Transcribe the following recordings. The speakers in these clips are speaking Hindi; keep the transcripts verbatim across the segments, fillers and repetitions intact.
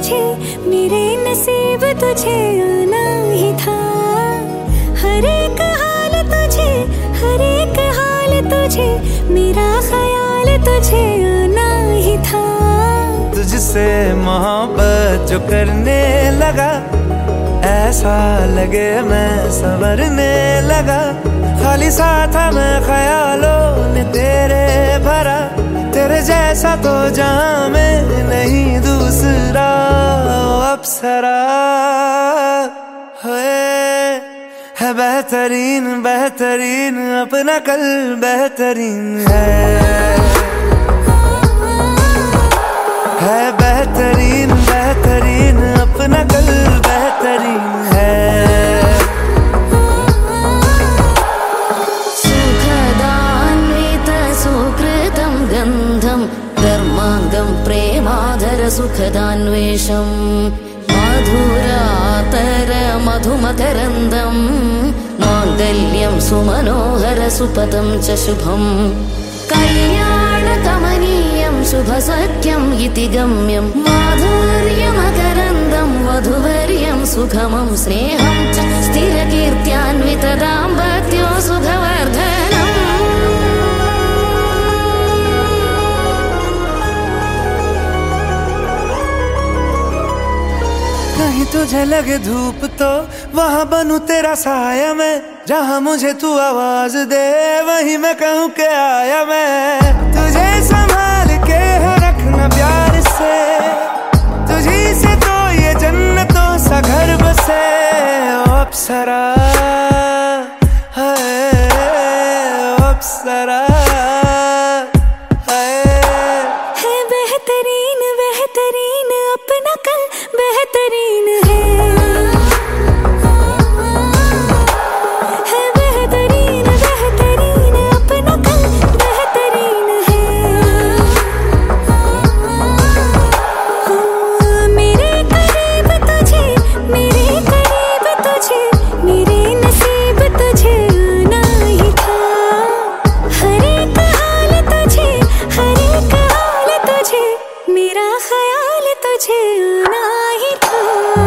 तुझे, मेरे नसीब तुझे आना ही था। हर एक हाल तुझे, हर एक हाल तुझे, मेरा ख्याल तुझे आना ही था। तुझसे मोहब्बत जो करने लगा, ऐसा लगे मैं संवरने लगा। खाली सा था मैं ख्यालों ने तेरे भरा, तेरे जैसा तो जहां में नहीं दूसरा। अप्सरा है बेहतरीन बेहतरीन, अपना कल बेहतरीन है। है बेहतरीन बेहतरीन, अपना कल बेहतरीन है। सुखदान्वित सुकृतं गन्धं, धर्माङ्गं प्रेमाधर सुखदान्वेषं। मधुरातर मधुमकरन्दं, माङ्गल्यं सुमनोहर सुपदं च शुभम्। कल्याणकमनीयं शुभसख्यम् इति गम्यं, माधुर्यमकरन्दं वधुवर्यं सुखमं। स्नेहं च स्थिरकीर्त्यान्वित दाम्पत्यो सुखवर्धनम्। कहीं तुझे लगे धूप तो वहां बनूं तेरा साया मैं। जहां मुझे तू आवाज दे वहीं मैं कहूँ के आया मैं। तुझे संभाल के रखना प्यार से, तुझी से तो ये जन्नतों सा घर बसे। ओ अप्सरा है, ओ अप्सरा है बेहतरीन बेहतरीन, अपना कल बेहतरीन है। है बेहतरीन बेहतरीन, अपना कल बेहतरीन है। मेरे करीब तुझे, मेरे करीब तुझे, मेरे नसीब तुझे आना ही था। हर एक हाल तुझे, हर एक हाल तुझे, मेरा ख्याल तुझे आना ही था।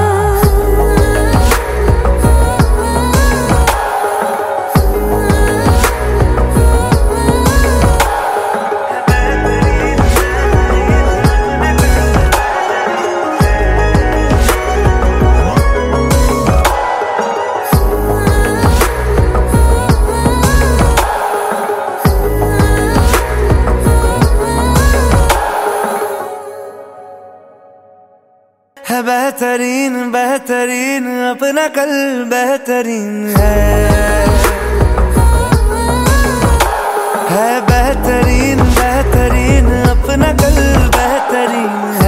है बेहतरीन बेहतरीन, अपना कल बेहतरीन है। है बेहतरीन बेहतरीन, अपना कल बेहतरीन है।